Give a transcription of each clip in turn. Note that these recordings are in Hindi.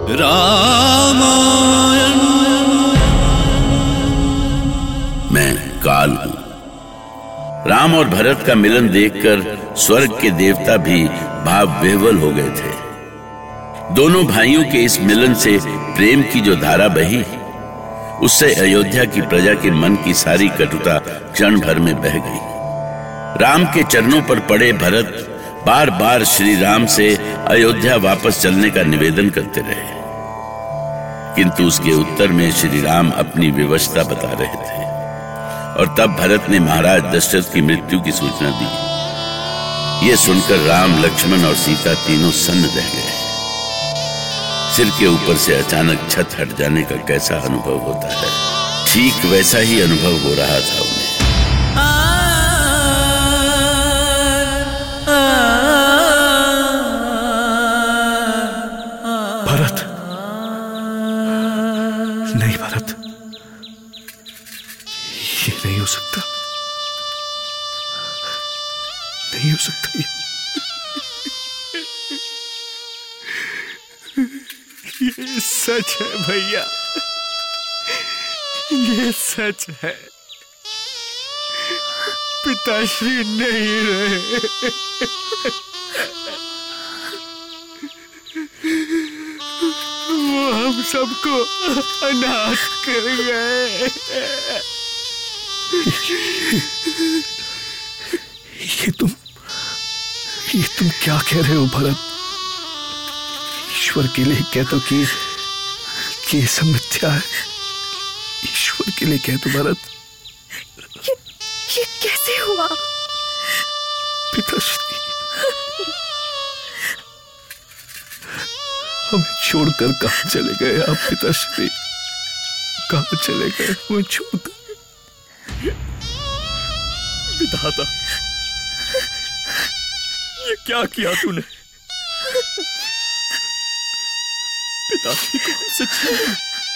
रामायण। मैं काल हूं। राम और भरत का मिलन देखकर स्वर्ग के देवता भी भाव विह्वल हो गए थे। दोनों भाइयों के इस मिलन से प्रेम की जो धारा बही, उससे अयोध्या की प्रजा के मन की सारी कटुता क्षण भर में बह गई। राम के चरणों पर पड़े भरत बार बार श्री राम से अयोध्या वापस चलने का निवेदन करते रहे, किंतु उसके उत्तर में श्री राम अपनी विवशता बता रहे थे। और तब भरत ने महाराज दशरथ की मृत्यु की सूचना दी। ये सुनकर राम, लक्ष्मण और सीता तीनों सन्न रह गए। सिर के ऊपर से अचानक छत हट जाने का कैसा अनुभव होता है, ठीक वैसा ही अनुभव हो रहा था उन्हें। भरत, नहीं भरत, ये नहीं हो सकता, नहीं हो सकता। ये सच है भैया, ये सच है। पिताश्री नहीं रहे। वो हम सबको अनाथ कर गए। ये तुम क्या कह रहे हो भरत? ईश्वर के लिए कह दो कि ये सब मिथ्या है। ईश्वर के लिए कह दो भरत। ये कैसे हुआ? पिताश्री, हमें छोड़कर कहां चले गए आप? पिताश्री, कहां चले गए हमें छोड़कर? विधाता, ये क्या किया तूने? पिताश्री को हमसे छीन,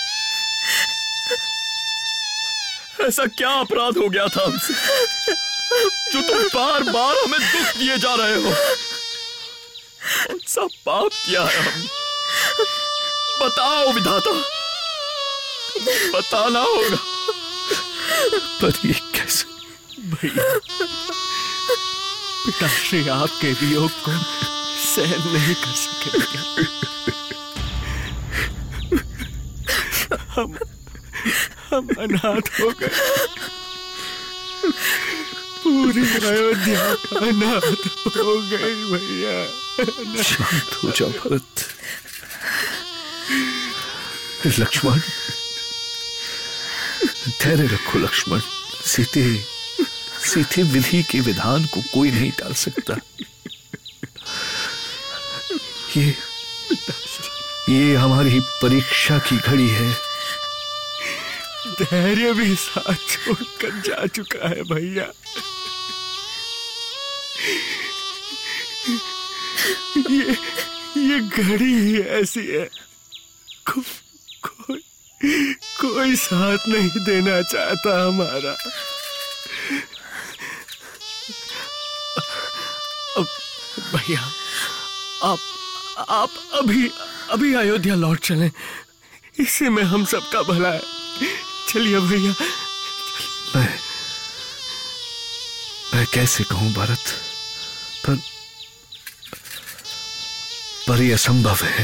ऐसा क्या अपराध हो गया था हमसे जो तुम बार बार हमें दुख दिए जा रहे हो? कौन सा पाप किया है हमने? बताओ विधाता, बताना होगा। पर ये कैसे? भैया, पिताश्री आपके वियोग को सहन नहीं कर सकेंगे। हम अनाथ हो गए। पूरी अयोध्या अनाथ हो गई भैया। शांत हो जाओ भरत। लक्ष्मण, धैर्य रखो लक्ष्मण। सीधे विधि के विधान को कोई नहीं टाल सकता। ये हमारी परीक्षा की घड़ी है। धैर्य भी साथ छोड़कर जा चुका है भैया। ये घड़ी ही ऐसी है। कोई साथ नहीं देना चाहता हमारा। अब भैया, आप अभी अयोध्या लौट चलें, इसी में हम सबका भला है। चलिए भैया। मैं कैसे कहूं भरत, पर यह असंभव है।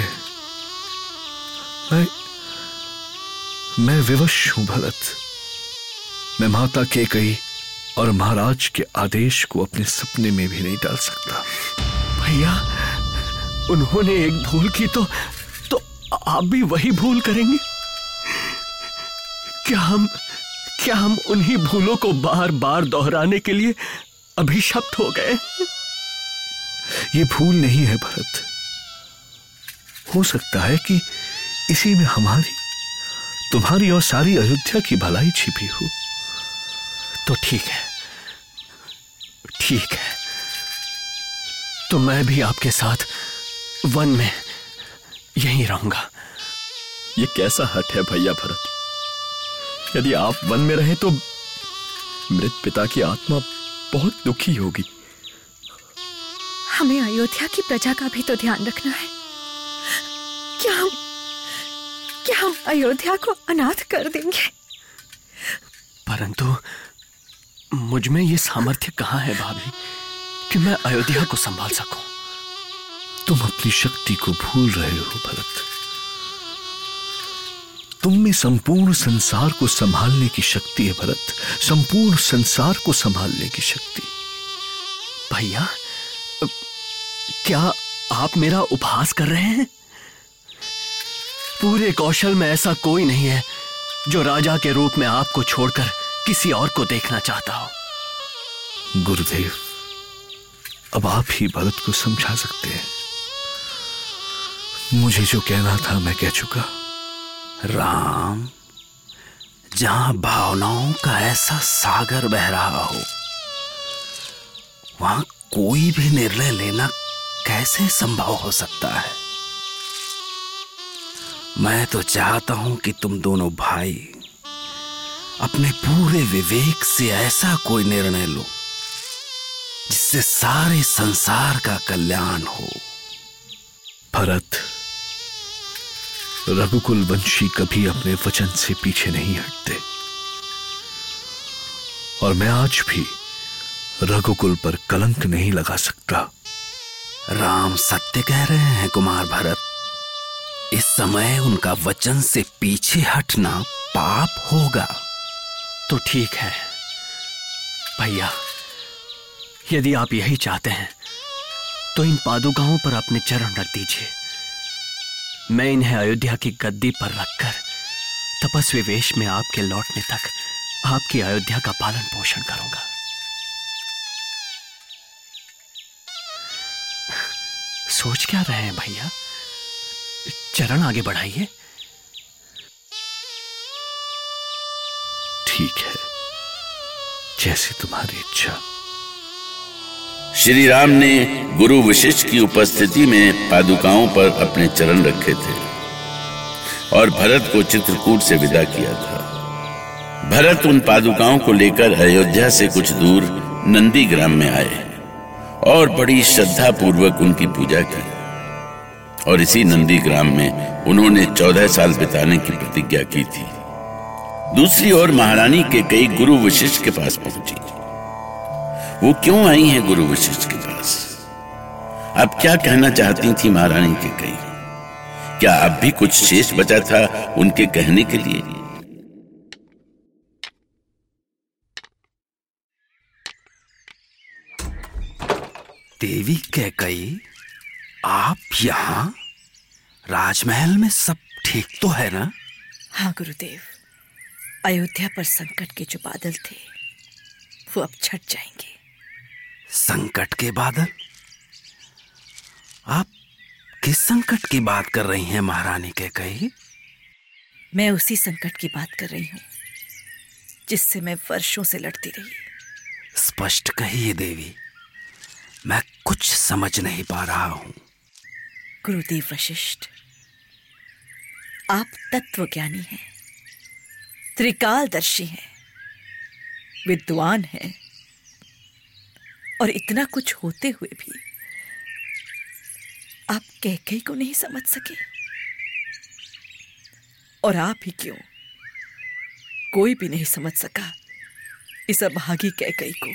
मैं विवश हूं भरत। मैं माता कैकेयी और महाराज के आदेश को अपने सपने में भी नहीं डाल सकता। भैया, उन्होंने एक भूल की तो आप भी वही भूल करेंगे? क्या हम उन्हीं भूलों को बार बार दोहराने के लिए अभिशप्त हो गए? ये भूल नहीं है भरत। हो सकता है कि इसी में हमारी, तुम्हारी और सारी अयोध्या की भलाई छिपी हो। तो ठीक है, तो मैं भी आपके साथ वन में यहीं रहूंगा। ये कैसा हठ है भैया भरत? यदि आप वन में रहे तो मृत पिता की आत्मा बहुत दुखी होगी। हमें अयोध्या की प्रजा का भी तो ध्यान रखना है। क्या हम अयोध्या को अनाथ कर देंगे? परंतु मुझ में ये सामर्थ्य कहाँ है भाभी कि मैं अयोध्या को संभाल सकूं? तुम अपनी शक्ति को भूल रहे हो भरत। तुम में संपूर्ण संसार को संभालने की शक्ति है भरत, संपूर्ण संसार को संभालने की शक्ति। भैया, क्या आप मेरा उपहास कर रहे हैं? पूरे कौशल में ऐसा कोई नहीं है जो राजा के रूप में आपको छोड़कर किसी और को देखना चाहता हो। गुरुदेव, अब आप ही भरत को समझा सकते हैं। मुझे जो कहना था मैं कह चुका। राम, जहां भावनाओं का ऐसा सागर बह रहा हो, वहां कोई भी निर्णय लेना कैसे संभव हो सकता है? मैं तो चाहता हूं कि तुम दोनों भाई अपने पूरे विवेक से ऐसा कोई निर्णय लो जिससे सारे संसार का कल्याण हो। भरत, रघुकुल वंशी कभी अपने वचन से पीछे नहीं हटते, और मैं आज भी रघुकुल पर कलंक नहीं लगा सकता। राम सत्य कह रहे हैं कुमार भरत। इस समय उनका वचन से पीछे हटना पाप होगा। तो ठीक है भैया, यदि आप यही चाहते हैं तो इन पादुकाओं पर अपने चरण रख दीजिए। मैं इन्हें अयोध्या की गद्दी पर रखकर तपस्वी वेश में आपके लौटने तक आपकी अयोध्या का पालन पोषण करूंगा। सोच क्या रहे हैं भैया? चरण आगे बढ़ाइए। ठीक है, जैसे तुम्हारी इच्छा। श्री राम ने गुरु वशिष्ठ की उपस्थिति में पादुकाओं पर अपने चरण रखे थे और भरत को चित्रकूट से विदा किया था। भरत उन पादुकाओं को लेकर अयोध्या से कुछ दूर नंदीग्राम में आए और बड़ी श्रद्धा पूर्वक उनकी पूजा की, और इसी नंदीग्राम में उन्होंने 14 साल बिताने की प्रतिज्ञा की थी। दूसरी ओर महारानी के कई गुरु वशिष्ठ के पास पहुंची। वो क्यों आई हैं गुरु वशिष्ठ के पास? अब क्या कहना चाहती थी महारानी के कई? क्या अब भी कुछ शेष बचा था उनके कहने के लिए? देवी कैकई, आप यहाँ? राजमहल में सब ठीक तो है ना? हाँ गुरुदेव, अयोध्या पर संकट के जो बादल थे वो अब छट जाएंगे। संकट के बादल? आप किस संकट की बात कर रही हैं महारानी कैकई? मैं उसी संकट की बात कर रही हूँ जिससे मैं वर्षों से लड़ती रही। स्पष्ट कहिए देवी, मैं कुछ समझ नहीं पा रहा हूं। गुरुदेव वशिष्ठ, आप तत्वज्ञानी हैं, त्रिकालदर्शी हैं, विद्वान हैं, और इतना कुछ होते हुए भी आप कैकेयी को नहीं समझ सके। और आप ही क्यों, कोई भी नहीं समझ सका इस अभागी कैकेयी को।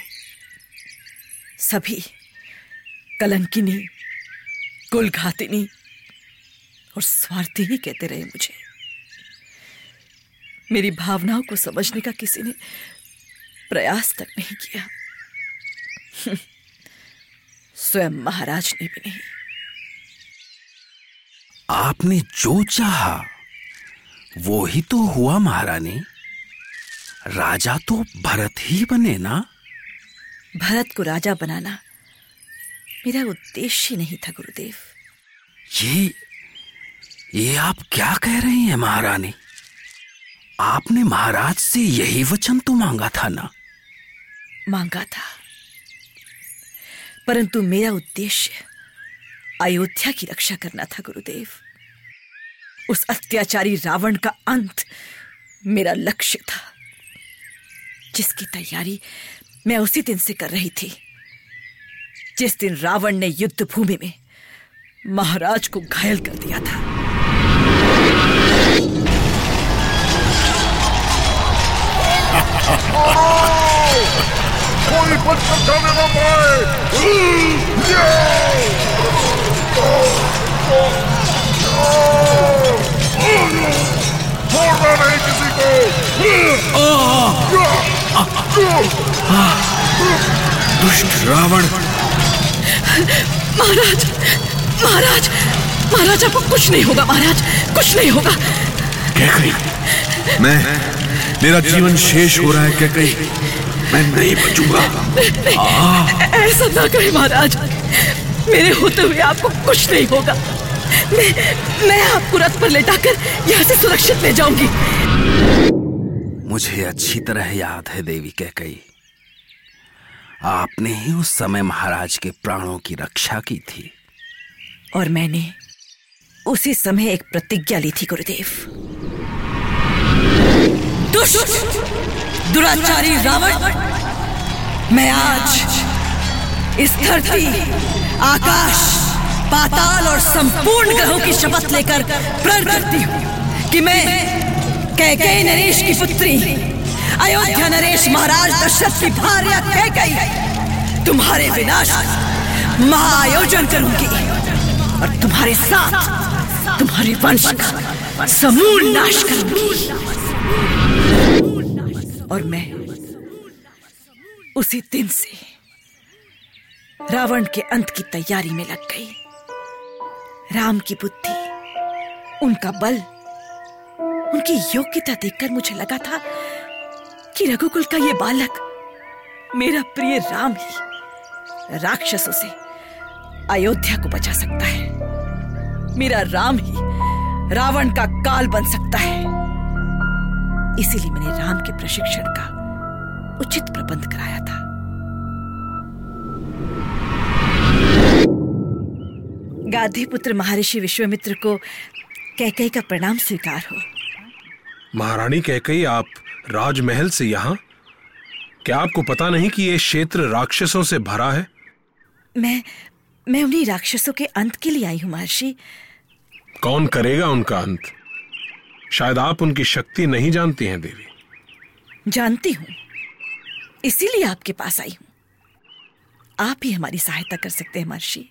सभी कलंकिनी, कुलघातिनी और स्वार्थी ही कहते रहे मुझे। मेरी भावनाओं को समझने का किसी ने प्रयास तक नहीं किया, स्वयं महाराज ने भी नहीं। आपने जो चाहा वो ही तो हुआ महारानी। राजा तो भरत ही बने ना? भरत को राजा बनाना मेरा उद्देश्य ही नहीं था गुरुदेव। ये आप क्या कह रही हैं महारानी? आपने महाराज से यही वचन तो मांगा था ना? मांगा था, परंतु मेरा उद्देश्य अयोध्या की रक्षा करना था गुरुदेव। उस अत्याचारी रावण का अंत मेरा लक्ष्य था, जिसकी तैयारी मैं उसी दिन से कर रही थी जिस दिन रावण ने युद्ध भूमि में महाराज को घायल कर दिया था। कोई बच जाने ना पाए। छोड़ना नहीं किसी को। दुष्ट रावण। महाराज, महाराज, महाराज, आपको कुछ नहीं होगा। महाराज, कुछ नहीं होगा। कैकई, मेरा जीवन शेष हो रहा है कैकई, मैं नहीं बचूंगा। ऐसा ना करें महाराज, मेरे होते हुए आपको कुछ नहीं होगा। मैं आपको रथ पर लेटाकर यहाँ से सुरक्षित ले जाऊंगी। मुझे अच्छी तरह याद है देवी कैकई, आपने ही उस समय महाराज के प्राणों की रक्षा की थी। और मैंने उसी समय एक प्रतिज्ञा ली थी गुरुदेव। दुष्ट दुराचारी रावण, मैं आज इस धरती, आकाश, पाताल और संपूर्ण ग्रहों की शपथ लेकर प्रण करती हूँ कि मैं कैकेयी नरेश की पुत्री, अयोध्या नरेश महाराज दशरथ की भार्या कैकेयी तुम्हारे विनाश महाआयोजन करूंगी और तुम्हारे साथ तुम्हारे वंश का समूल नाश करूंगी। और मैं उसी दिन से रावण के अंत की तैयारी में लग गई। राम की बुद्धि, उनका बल, उनकी योग्यता देखकर मुझे लगा था कि रघुकुल का ये बालक, मेरा प्रिय राम ही राक्षसों से अयोध्या को बचा सकता है। मेरा राम ही रावण का काल बन सकता है। इसीलिए मैंने राम के प्रशिक्षण का उचित प्रबंध कराया था। गाधी पुत्र महर्षि विश्वामित्र को कैकेयी का प्रणाम स्वीकार हो। महारानी कैकेयी, आप राजमहल से यहाँ? क्या आपको पता नहीं कि यह क्षेत्र राक्षसों से भरा है? मैं उन्हीं राक्षसों के अंत के लिए आई हूँ महर्षि। कौन करेगा उनका अंत? शायद आप उनकी शक्ति नहीं जानती हैं देवी। जानती हूँ, इसीलिए आपके पास आई हूँ। आप ही हमारी सहायता कर सकते हैं महर्षि।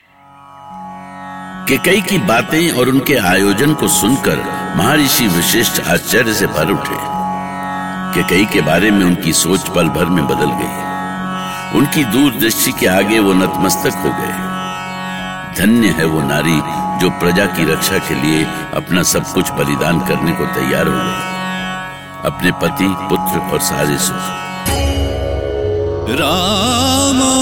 कैकेयी की बातें और उनके आयोजन को सुनकर महर्षि वशिष्ठ आश्चर्य से भर उठे। कैकेयी के बारे में उनकी सोच पल भर में बदल गई। उनकी दूरदृष्टि के आगे वो नतमस्तक हो गए। धन्य है वो नारी जो प्रजा की रक्षा के लिए अपना सब कुछ बलिदान करने को तैयार हो गई, अपने पति, पुत्र और सारे सुख। राम